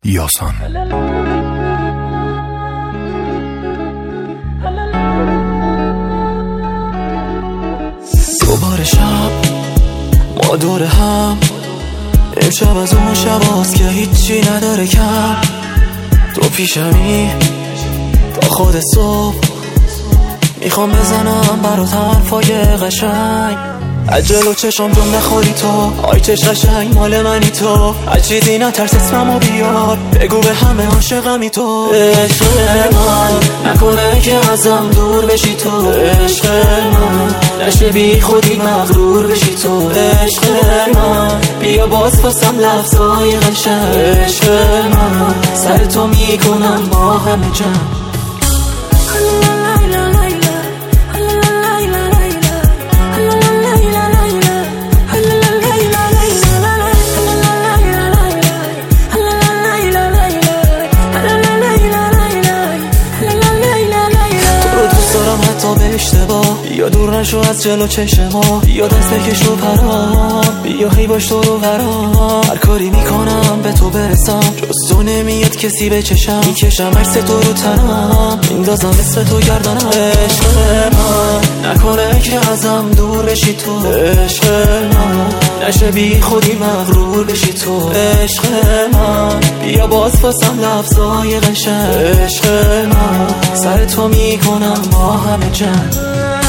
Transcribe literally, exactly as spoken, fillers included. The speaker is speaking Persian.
یاسان. دوباره شب ما دور هم، امشب از اون شباست که هیچی نداره کم. تو پیشمی تا خود صبح، میخوام بزنم برات حرفای قشنگ. عجل و چشم جون نخوری تو، آی چش قشنگ مال منی تو. از چیزی نترس اسممو بیار، بگو به همه عاشقمی تو. عشق من نکنه که ازم دور بشی تو، عشق من نشه بی خودی مغرور بشی تو. عشق من بیا باز فاسم لفظای قشنگ. عشق من سر تو میکنم با همه جمع. به اشتباه یا دور نشو از جلو چشما، یا دست بکش رو پرام، بیا هی باش تو رو برام. هر کاری میکنم به تو برسم، جز تو نمیاد کسی به چشم. میکشم عکس تو رو تنم، میندازم اسم تو گردنم. عشق من نکنه که ازم دور بشی تو، عشق من نشه بی خودی مغرور بشی تو. عشق من بیا باز فاسم لفظای قشنگ. عشق من سر تو میکنم با همه جمع.